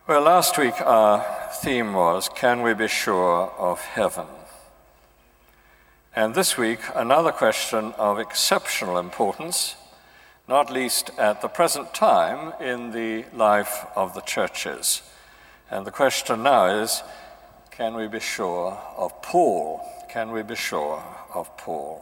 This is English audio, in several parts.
Well, last week our theme was, Can we be sure of heaven? And this week, another question of exceptional importance, not least at the present time in the life of the churches. And the question now is, can we be sure of Paul? Can we be sure of Paul?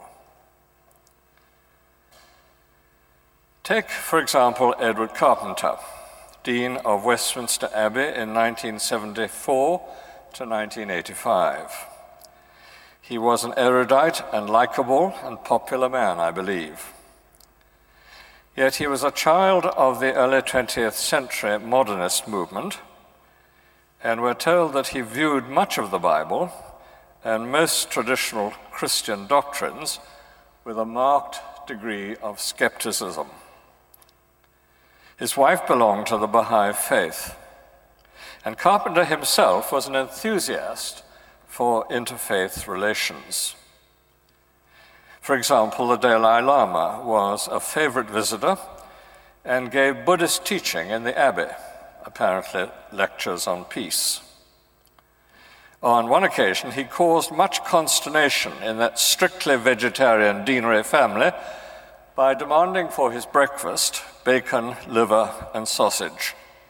Take, for example, Edward Carpenter, Dean of Westminster Abbey in 1974 to 1985. He was an erudite and likable and popular man, I believe. Yet he was a child of the early 20th century modernist movement, and we're told that he viewed much of the Bible and most traditional Christian doctrines with a marked degree of skepticism. His wife belonged to the Baha'i faith, and Carpenter himself was an enthusiast for interfaith relations. For example, the Dalai Lama was a favorite visitor and gave Buddhist teaching in the abbey, apparently lectures on peace. On one occasion, he caused much consternation in that strictly vegetarian deanery family by demanding for his breakfast bacon, liver, and sausage.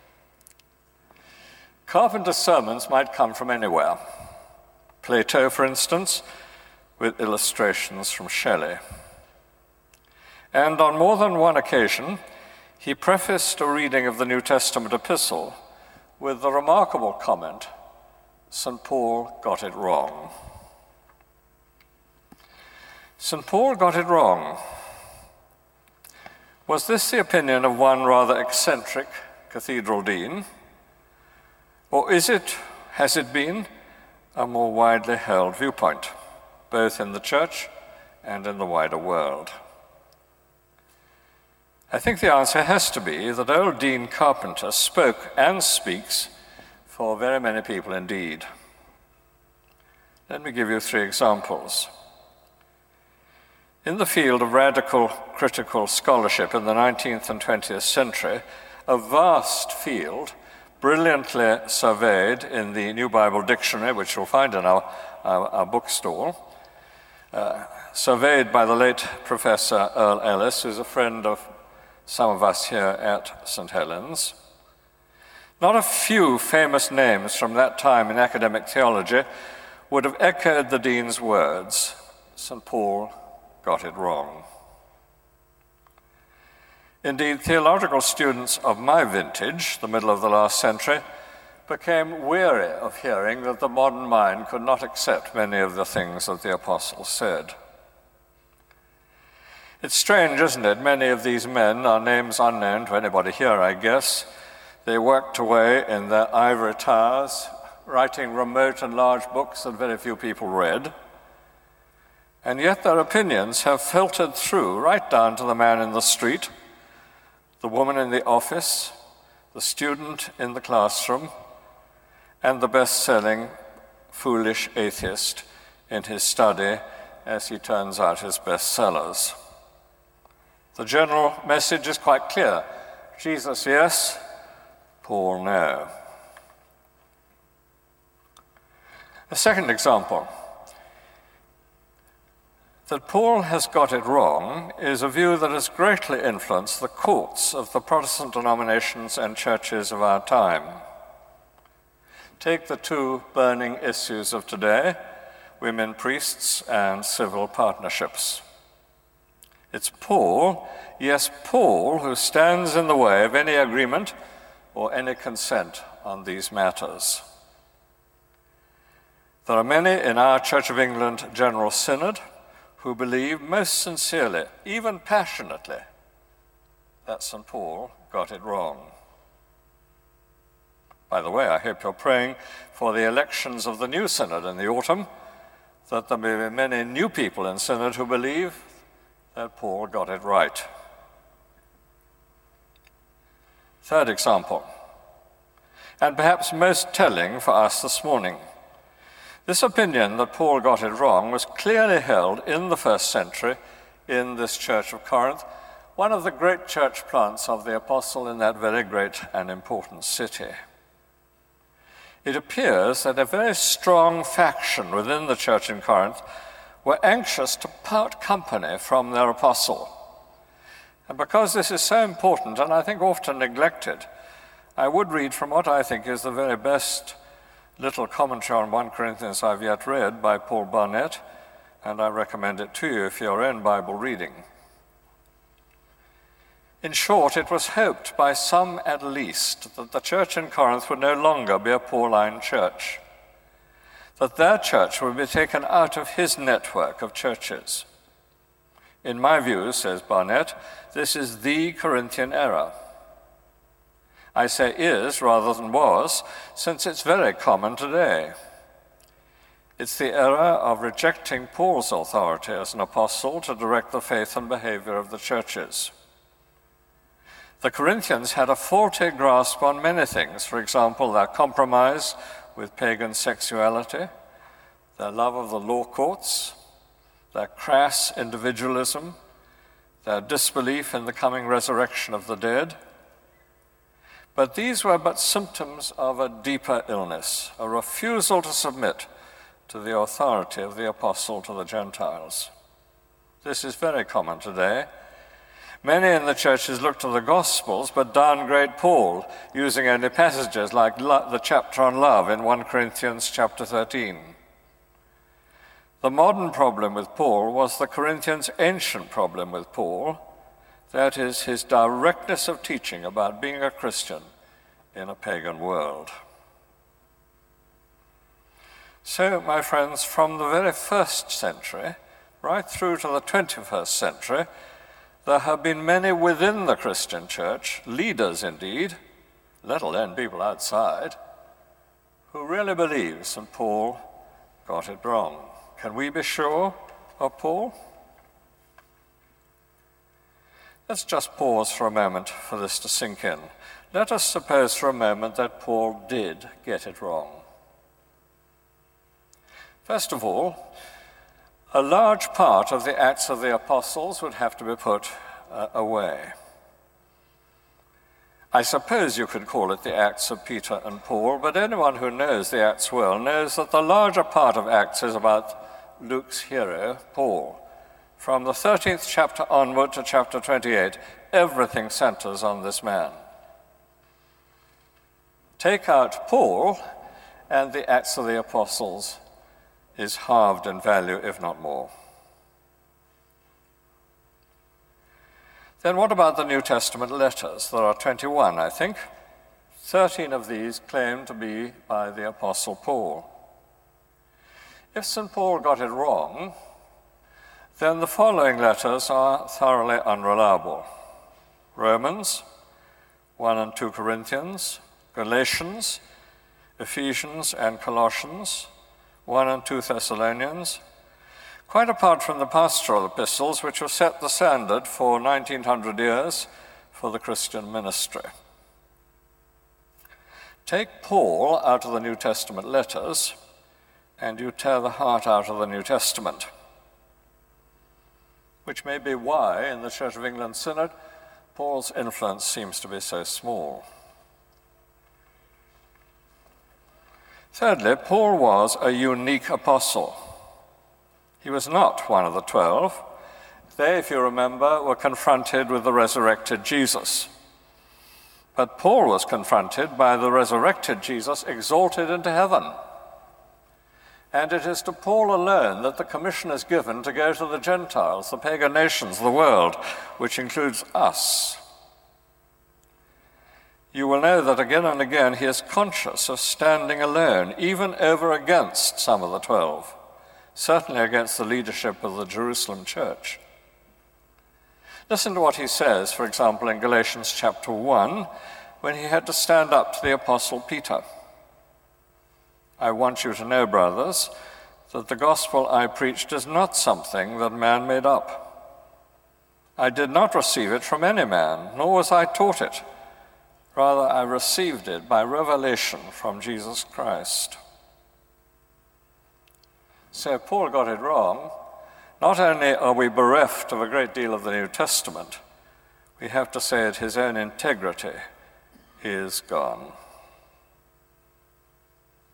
Carpenter's sermons might come from anywhere. Plato, for instance, with illustrations from Shelley. And on more than one occasion, he prefaced a reading of the New Testament epistle with the remarkable comment, St. Paul got it wrong. St. Paul got it wrong. Was this the opinion of one rather eccentric cathedral dean? Or has it been, a more widely held viewpoint, both in the church and in the wider world? I think the answer has to be that old Dean Carpenter spoke and speaks for very many people indeed. Let me give you 3 examples. In the field of radical critical scholarship in the 19th and 20th century, a vast field, brilliantly surveyed in the New Bible Dictionary, which you'll find in our bookstore, surveyed by the late Professor Earl Ellis, who's a friend of some of us here at St. Helens. Not a few famous names from that time in academic theology would have echoed the dean's words, St. Paul got it wrong. Indeed, theological students of my vintage, the middle of the last century, became weary of hearing that the modern mind could not accept many of the things that the apostles said. It's strange, isn't it? Many of these men are names unknown to anybody here, I guess. They worked away in their ivory towers, writing remote and large books that very few people read. And yet their opinions have filtered through right down to the man in the street, the woman in the office, the student in the classroom, and the best-selling foolish atheist in his study as he turns out his bestsellers. The general message is quite clear. Jesus, yes. Paul, no. A second example. That Paul has got it wrong is a view that has greatly influenced the courts of the Protestant denominations and churches of our time. Take the 2 burning issues of today, women priests and civil partnerships. It's Paul, yes, Paul, who stands in the way of any agreement or any consent on these matters. There are many in our Church of England General Synod who believe most sincerely, even passionately, that St. Paul got it wrong. By the way, I hope you're praying for the elections of the new synod in the autumn, that there may be many new people in synod who believe that Paul got it right. Third example, and perhaps most telling for us this morning. This opinion that Paul got it wrong was clearly held in the first century in this church of Corinth, one of the great church plants of the apostle in that very great and important city. it appears that a very strong faction within the church in Corinth were anxious to part company from their apostle. And because this is so important, and I think often neglected, I would read from what I think is the very best little commentary on 1 Corinthians I've yet read by Paul Barnett, and I recommend it to you if your own Bible reading. In short, it was hoped by some at least that the church in Corinth would no longer be a Pauline church, that their church would be taken out of his network of churches. In my view, says Barnett, this is the Corinthian error. I say is rather than was, since it's very common today. It's the error of rejecting Paul's authority as an apostle to direct the faith and behavior of the churches. The Corinthians had a faulty grasp on many things, for example, their compromise with pagan sexuality, their love of the law courts, their crass individualism, their disbelief in the coming resurrection of the dead. But these were but symptoms of a deeper illness, a refusal to submit to the authority of the apostle to the Gentiles. This is very common today. Many in the churches look to the Gospels but downgrade Paul, using only passages like the chapter on love in 1 Corinthians chapter 13. The modern problem with Paul was the Corinthians' ancient problem with Paul, that is, his directness of teaching about being a Christian in a pagan world. So, my friends, from the very first century, right through to the 21st century, there have been many within the Christian church, leaders indeed, let alone people outside, who really believe St. Paul got it wrong. Can we be sure of Paul? Let's just pause for a moment for this to sink in. Let us suppose for a moment that Paul did get it wrong. First of all, a large part of the Acts of the Apostles would have to be put away. I suppose you could call it the Acts of Peter and Paul, but anyone who knows the Acts well knows that the larger part of Acts is about Luke's hero, Paul. From the 13th chapter onward to chapter 28, everything centers on this man. Take out Paul, and the Acts of the Apostles is halved in value, if not more. Then what about the New Testament letters? There are 21, I think. 13 of these claim to be by the Apostle Paul. If St. Paul got it wrong, then the following letters are thoroughly unreliable. Romans, 1 and 2 Corinthians, Galatians, Ephesians and Colossians, 1 and 2 Thessalonians, quite apart from the pastoral epistles, which have set the standard for 1900 years for the Christian ministry. Take Paul out of the New Testament letters, and you tear the heart out of the New Testament, which may be why, in the Church of England Synod, Paul's influence seems to be so small. Thirdly, Paul was a unique apostle. He was not one of the 12. They, if you remember, were confronted with the resurrected Jesus. But Paul was confronted by the resurrected Jesus exalted into heaven. And it is to Paul alone that the commission is given to go to the Gentiles, the pagan nations, the world, which includes us. You will know that again and again he is conscious of standing alone, even over against some of the 12, certainly against the leadership of the Jerusalem church. Listen to what he says, for example, in Galatians chapter 1, when he had to stand up to the Apostle Peter. I want you to know, brothers, that the gospel I preached is not something that man made up. I did not receive it from any man, nor was I taught it. Rather, I received it by revelation from Jesus Christ. So Paul got it wrong. Not only are we bereft of a great deal of the New Testament, we have to say that his own integrity is gone.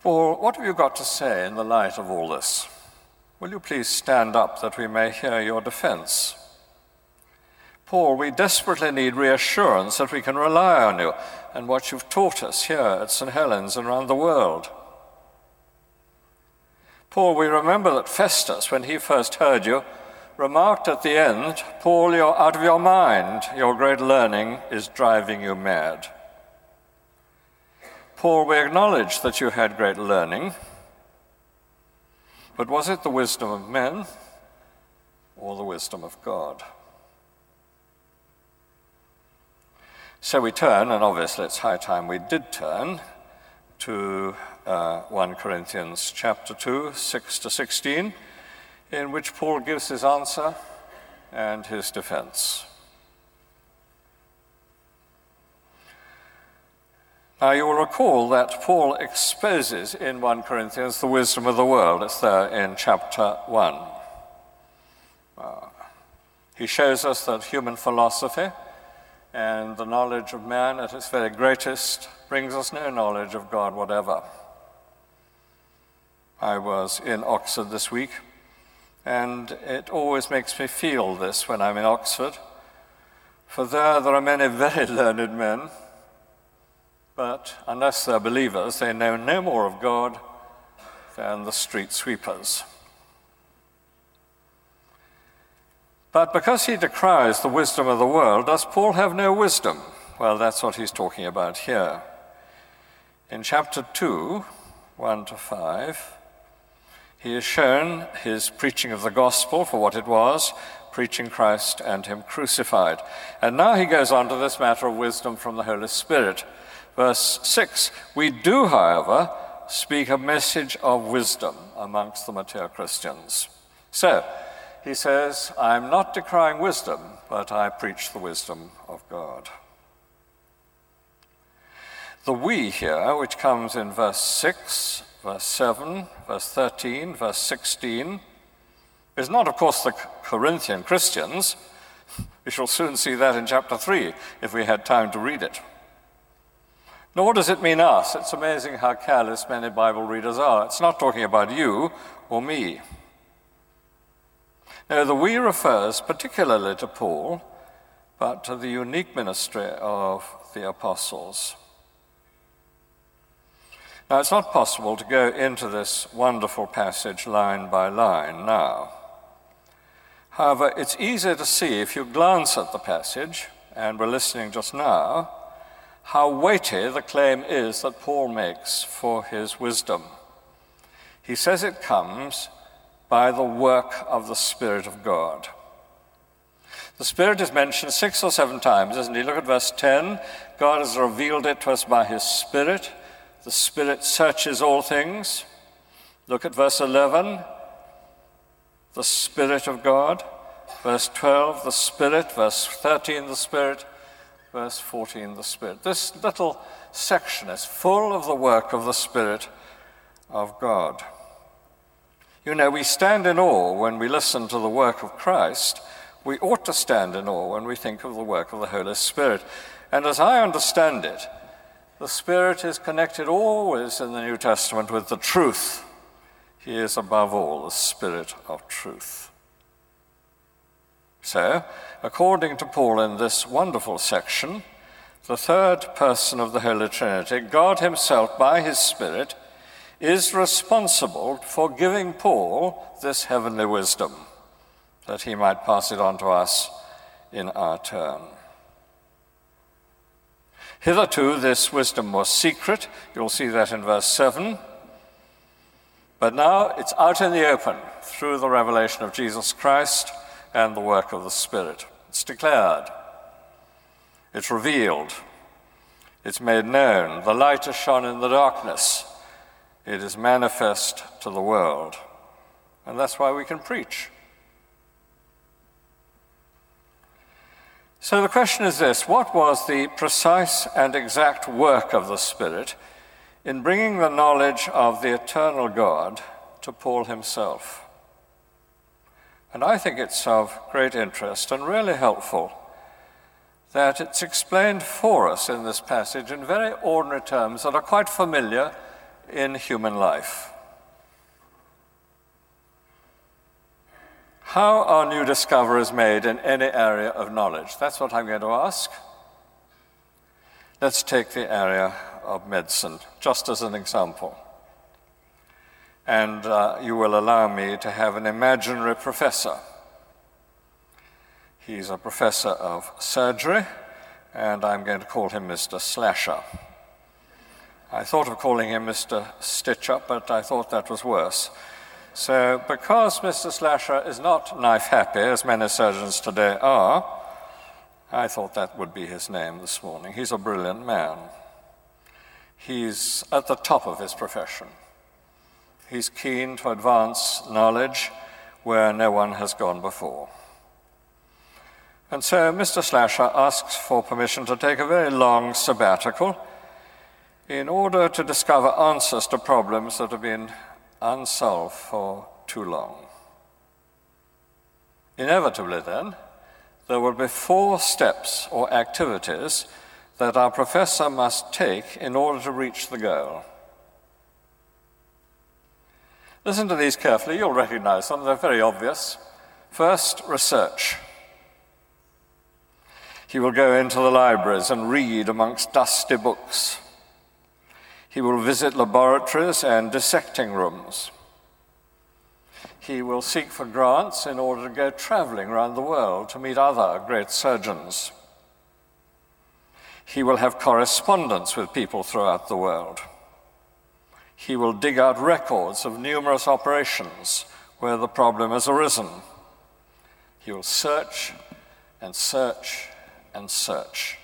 Paul, what have you got to say in the light of all this? Will you please stand up that we may hear your defense? Paul, we desperately need reassurance that we can rely on you and what you've taught us here at St. Helens and around the world. Paul, we remember that Festus, when he first heard you, remarked at the end, Paul, you're out of your mind. Your great learning is driving you mad. Paul, we acknowledge that you had great learning, but was it the wisdom of men or the wisdom of God? So we turn, and obviously it's high time we did turn, to 1 Corinthians chapter 2, 6 to 16, in which Paul gives his answer and his defense. Now you will recall that Paul exposes in 1 Corinthians the wisdom of the world. It's there in chapter 1. He shows us that human philosophy and the knowledge of man at its very greatest brings us no knowledge of God whatever. I was in Oxford this week, and it always makes me feel this when I'm in Oxford, for there are many very learned men, but unless they're believers, they know no more of God than the street sweepers. But because he decries the wisdom of the world, does Paul have no wisdom? Well, that's what he's talking about here. In chapter 2, 1 to 5, he has shown his preaching of the gospel for what it was, preaching Christ and him crucified. And now he goes on to this matter of wisdom from the Holy Spirit. Verse 6, we do, however, speak a message of wisdom amongst the mature Christians. So, he says, I'm not decrying wisdom, but I preach the wisdom of God. The we here, which comes in verse 6, verse 7, verse 13, verse 16, is not, of course, the Corinthian Christians. We shall soon see that in chapter 3, if we had time to read it. Nor does it mean us. It's amazing how careless many Bible readers are. It's not talking about you or me. No, the we refers particularly to Paul, but to the unique ministry of the apostles. Now, it's not possible to go into this wonderful passage line by line now. However, it's easy to see if you glance at the passage, and we're listening just now, how weighty the claim is that Paul makes for his wisdom. He says it comes by the work of the Spirit of God. The Spirit is mentioned 6 or 7 times, isn't he? Look at verse 10. God has revealed it to us by his Spirit. The Spirit searches all things. Look at verse 11. The Spirit of God. Verse 12, the Spirit. Verse 13, the Spirit. Verse 14, the Spirit. This little section is full of the work of the Spirit of God. You know, we stand in awe when we listen to the work of Christ. We ought to stand in awe when we think of the work of the Holy Spirit. And as I understand it, the Spirit is connected always in the New Testament with the truth. He is above all the Spirit of truth. So, according to Paul in this wonderful section, the third person of the Holy Trinity, God himself by his Spirit, is responsible for giving Paul this heavenly wisdom, that he might pass it on to us in our turn. Hitherto, this wisdom was secret. You'll see that in verse 7. But now it's out in the open through the revelation of Jesus Christ and the work of the Spirit. It's declared. It's revealed. It's made known. The light is shone in the darkness. It is manifest to the world. And that's why we can preach. So the question is this: what was the precise and exact work of the Spirit in bringing the knowledge of the eternal God to Paul himself? And I think it's of great interest and really helpful that it's explained for us in this passage in very ordinary terms that are quite familiar in human life. How are new discoveries made in any area of knowledge? That's what I'm going to ask. Let's take the area of medicine, just as an example. And you will allow me to have an imaginary professor. He's a professor of surgery, and I'm going to call him Mr. Slasher. I thought of calling him Mr. Stitch-Up, but I thought that was worse. So because Mr. Slasher is not knife-happy, as many surgeons today are, I thought that would be his name this morning. He's a brilliant man. He's at the top of his profession. He's keen to advance knowledge where no one has gone before. And so Mr. Slasher asks for permission to take a very long sabbatical in order to discover answers to problems that have been unsolved for too long. Inevitably, then, there will be 4 steps or activities that our professor must take in order to reach the goal. Listen to these carefully. You'll recognize them. They're very obvious. First, research. He will go into the libraries and read amongst dusty books. He will visit laboratories and dissecting rooms. He will seek for grants in order to go traveling around the world to meet other great surgeons. He will have correspondence with people throughout the world. He will dig out records of numerous operations where the problem has arisen. He will search and search and search.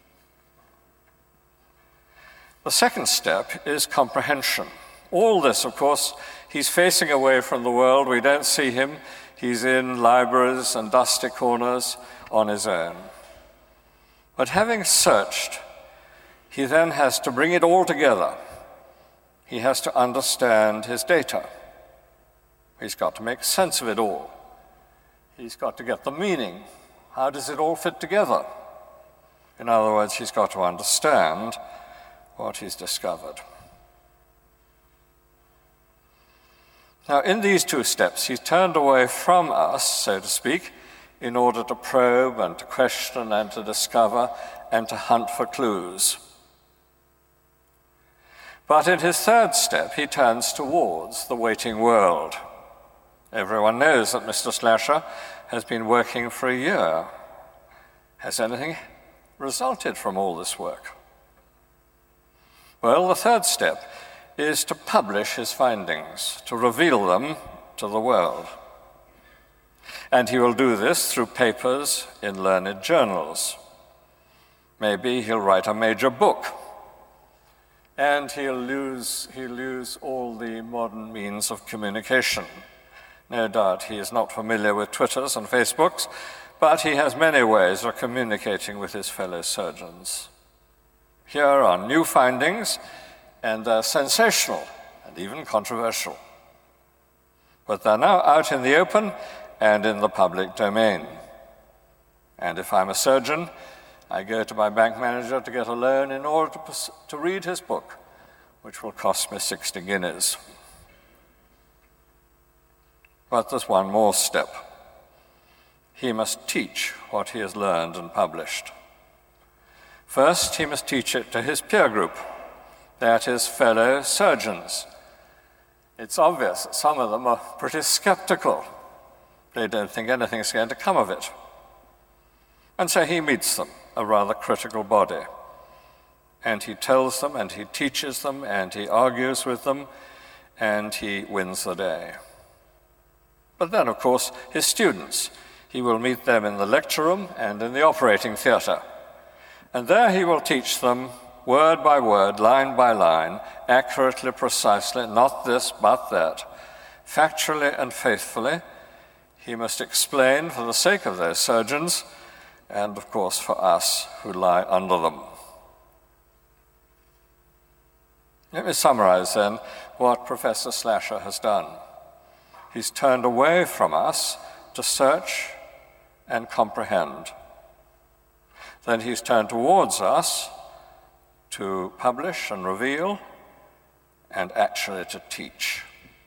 The second step is comprehension. All this, of course, he's facing away from the world. We don't see him. He's in libraries and dusty corners on his own. But having searched, he then has to bring it all together. He has to understand his data. He's got to make sense of it all. He's got to get the meaning. How does it all fit together? In other words, he's got to understand what he's discovered. Now, in these 2 steps, he's turned away from us, so to speak, in order to probe and to question and to discover and to hunt for clues. But in his 3rd step, he turns towards the waiting world. Everyone knows that Mr. Slasher has been working for a year. Has anything resulted from all this work? Well, the 3rd step is to publish his findings, to reveal them to the world. And he will do this through papers in learned journals. Maybe he'll write a major book, and he'll lose all the modern means of communication. No doubt he is not familiar with Twitters and Facebooks, but he has many ways of communicating with his fellow surgeons. Here are new findings, and they're sensational and even controversial. But they're now out in the open and in the public domain. And if I'm a surgeon, I go to my bank manager to get a loan in order to read his book, which will cost me 60 guineas. But there's one more step. He must teach what he has learned and published. First, he must teach it to his peer group, that is, fellow surgeons. It's obvious that some of them are pretty skeptical. They don't think anything's going to come of it. And so he meets them, a rather critical body. And he tells them, and he teaches them, and he argues with them, and he wins the day. But then, of course, his students. He will meet them in the lecture room and in the operating theatre. And there he will teach them word by word, line by line, accurately, precisely, not this, but that. Factually and faithfully, he must explain for the sake of those surgeons and, of course, for us who lie under them. Let me summarize, then, what Professor Slasher has done. He's turned away from us to search and comprehend. Then he's turned towards us to publish and reveal, and actually to teach.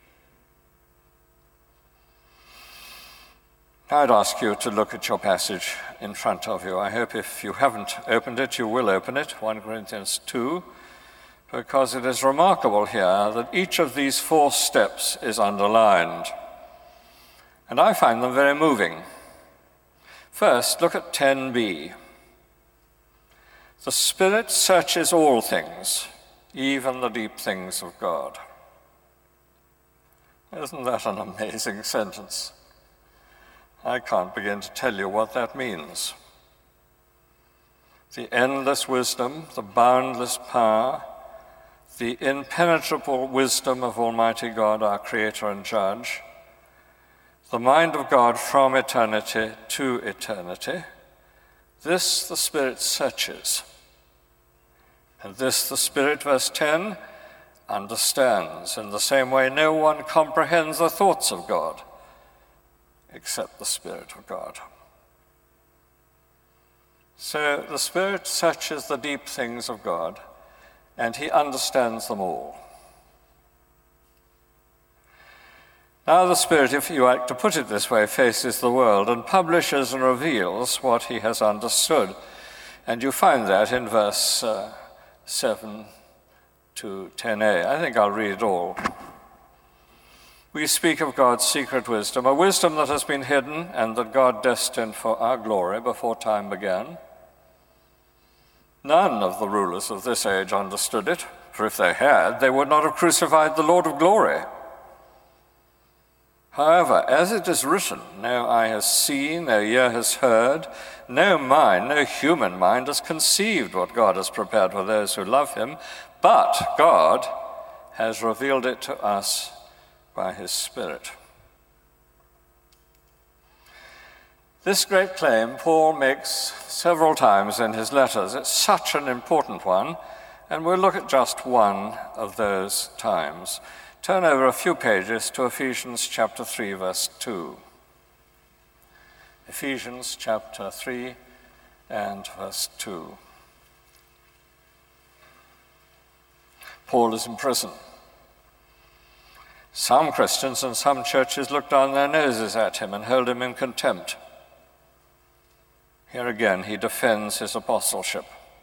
I'd ask you to look at your passage in front of you. I hope if you haven't opened it, you will open it, 1 Corinthians 2, because it is remarkable here that each of these 4 steps is underlined. And I find them very moving. First, look at 10b. The Spirit searches all things, even the deep things of God. Isn't that an amazing sentence? I can't begin to tell you what that means. The endless wisdom, the boundless power, the impenetrable wisdom of Almighty God, our Creator and Judge, the mind of God from eternity to eternity, this the Spirit searches. And this the Spirit, verse 10, understands. In the same way, no one comprehends the thoughts of God except the Spirit of God. So the Spirit searches the deep things of God, and he understands them all. Now the Spirit, if you like to put it this way, faces the world and publishes and reveals what he has understood. And you find that in verse 7 to 10a. I think I'll read it all. We speak of God's secret wisdom, a wisdom that has been hidden and that God destined for our glory before time began. None of the rulers of this age understood it, for if they had, they would not have crucified the Lord of glory. However, as it is written, no eye has seen, no ear has heard, no mind, no human mind has conceived what God has prepared for those who love him, but God has revealed it to us by his Spirit. This great claim Paul makes several times in his letters. It's such an important one, and we'll look at just one of those times. Turn over a few pages to Ephesians chapter 3, verse 2. Ephesians chapter 3 and verse 2. Paul is in prison. Some Christians and some churches look down their noses at him and hold him in contempt. Here again, he defends his apostleship.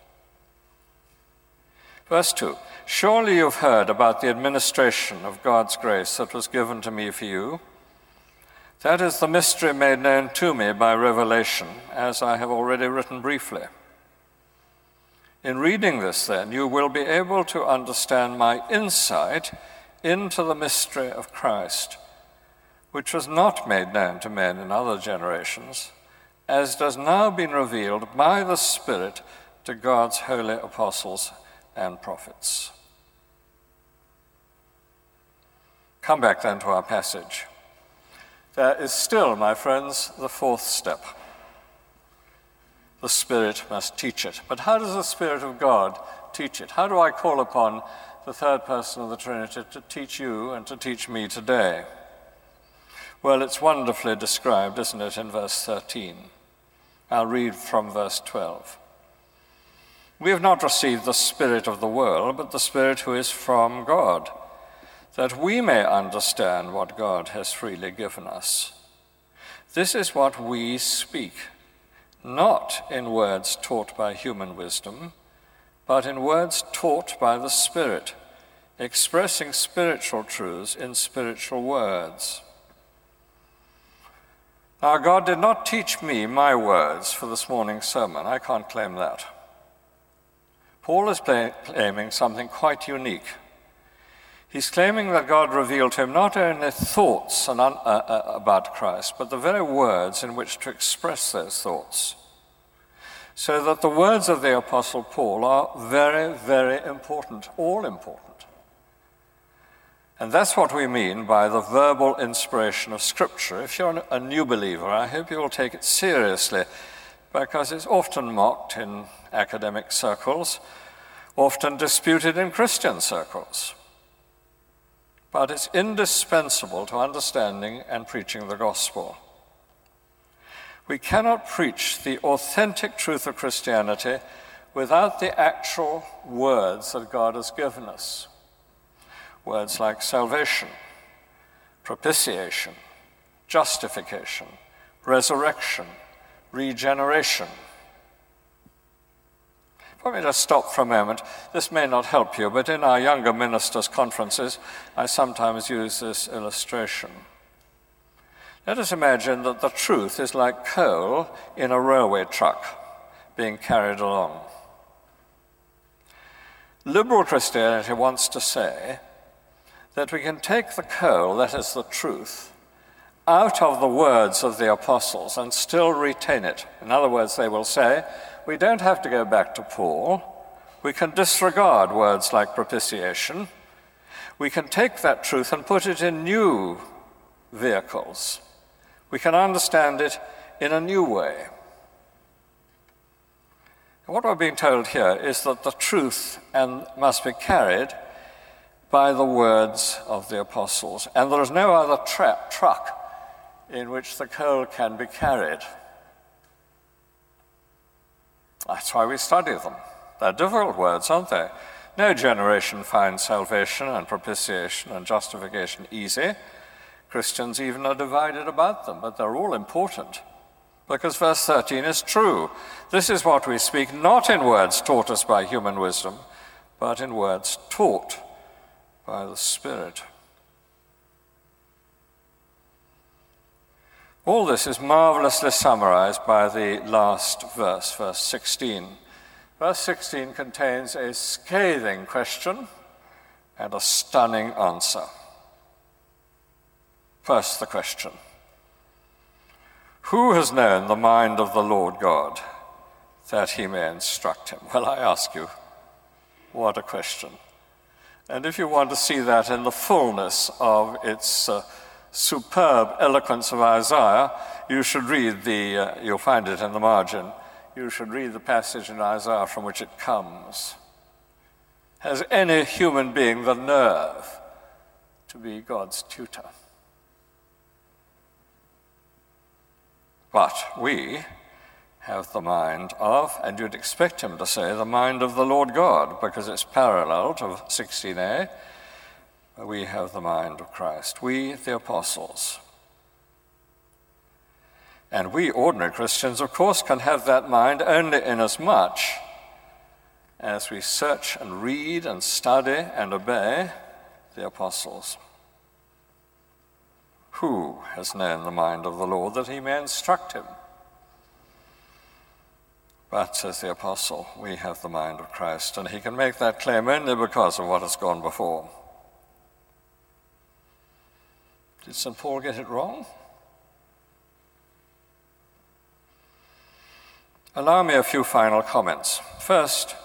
Verse 2, surely you've heard about the administration of God's grace that was given to me for you. That is the mystery made known to me by revelation, as I have already written briefly. In reading this, then, you will be able to understand my insight into the mystery of Christ, which was not made known to men in other generations, as does now been revealed by the Spirit to God's holy apostles and prophets. Come back then to our passage. There is still, my friends, the 4th step. The Spirit must teach it. But how does the Spirit of God teach it? How do I call upon the third person of the Trinity to teach you and to teach me today? Well, it's wonderfully described, isn't it, in verse 13. I'll read from verse 12. We have not received the spirit of the world, but the Spirit who is from God, that we may understand what God has freely given us. This is what we speak, not in words taught by human wisdom, but in words taught by the Spirit, expressing spiritual truths in spiritual words. Now, God did not teach me my words for this morning's sermon. I can't claim that. Paul is claiming something quite unique. He's claiming that God revealed to him not only thoughts about Christ, but the very words in which to express those thoughts. So that the words of the Apostle Paul are very, very important, all important. And that's what we mean by the verbal inspiration of Scripture. If you're a new believer, I hope you will take it seriously, because it's often mocked in academic circles, often disputed in Christian circles. But it's indispensable to understanding and preaching the gospel. We cannot preach the authentic truth of Christianity without the actual words that God has given us. Words like salvation, propitiation, justification, resurrection, regeneration. Let me just stop for a moment. This may not help you, but in our younger ministers' conferences, I sometimes use this illustration. Let us imagine that the truth is like coal in a railway truck being carried along. Liberal Christianity wants to say that we can take the coal, that is the truth, out of the words of the apostles and still retain it. In other words, they will say, we don't have to go back to Paul. We can disregard words like propitiation. We can take that truth and put it in new vehicles. We can understand it in a new way. And what we're being told here is that the truth must be carried by the words of the apostles, and there is no other truck in which the coal can be carried. That's why we study them. They're difficult words, aren't they? No generation finds salvation and propitiation and justification easy. Christians even are divided about them, but they're all important. Because verse 13 is true. This is what we speak, not in words taught us by human wisdom, but in words taught by the Spirit. All this is marvelously summarized by the last verse, verse 16. Verse 16 contains a scathing question and a stunning answer. First, the question: who has known the mind of the Lord God, that he may instruct him? Well, I ask you, what a question. And if you want to see that in the fullness of its superb eloquence of Isaiah, you should read you'll find it in the margin, you should read the passage in Isaiah from which it comes. Has any human being the nerve to be God's tutor? But we have the mind of, and you'd expect him to say, the mind of the Lord God, because it's parallel to 16a. We have the mind of Christ, we, the apostles. And we, ordinary Christians, of course, can have that mind only inasmuch as we search and read and study and obey the apostles. Who has known the mind of the Lord that he may instruct him? But, says the apostle, we have the mind of Christ, and he can make that claim only because of what has gone before. Did St. Paul get it wrong? Allow me a few final comments. First,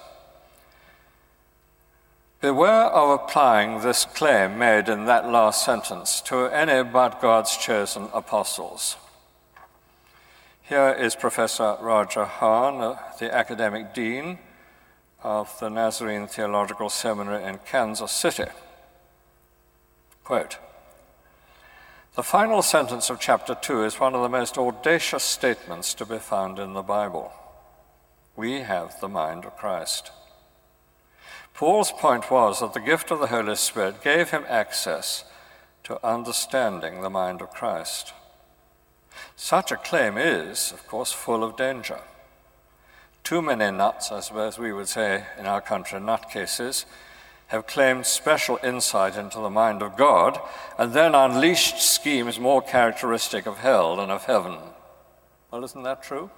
beware of applying this claim made in that last sentence to any but God's chosen apostles. Here is Professor Roger Hahn, the academic dean of the Nazarene Theological Seminary in Kansas City. Quote, the final sentence of chapter 2 is one of the most audacious statements to be found in the Bible. We have the mind of Christ. Paul's point was that the gift of the Holy Spirit gave him access to understanding the mind of Christ. Such a claim is, of course, full of danger. Too many nuts, I suppose we would say in our country, nutcases, have claimed special insight into the mind of God and then unleashed schemes more characteristic of hell than of heaven. Well, isn't that true?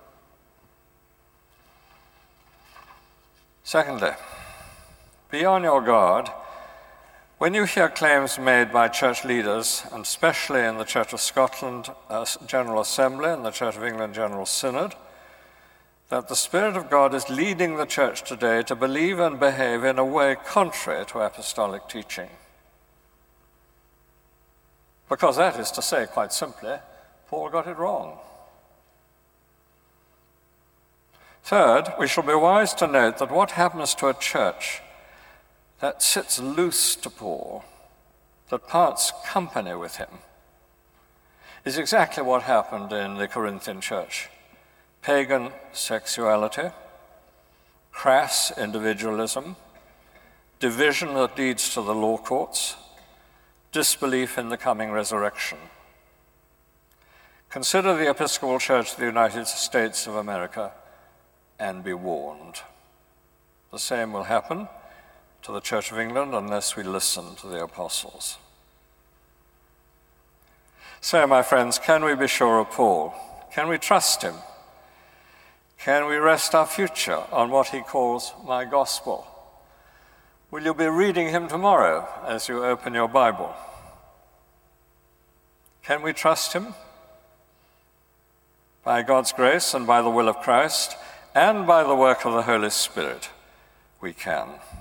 Secondly, be on your guard when you hear claims made by church leaders, and especially in the Church of Scotland General Assembly and the Church of England General Synod, that the Spirit of God is leading the church today to believe and behave in a way contrary to apostolic teaching. Because that is to say, quite simply, Paul got it wrong. Third, we shall be wise to note that what happens to a church that sits loose to Paul, that parts company with him, is exactly what happened in the Corinthian church. Pagan sexuality, crass individualism, division that leads to the law courts, disbelief in the coming resurrection. Consider the Episcopal Church of the United States of America and be warned. The same will happen to the Church of England unless we listen to the apostles. So, my friends, can we be sure of Paul? Can we trust him? Can we rest our future on what he calls my gospel? Will you be reading him tomorrow as you open your Bible? Can we trust him? By God's grace and by the will of Christ and by the work of the Holy Spirit, we can.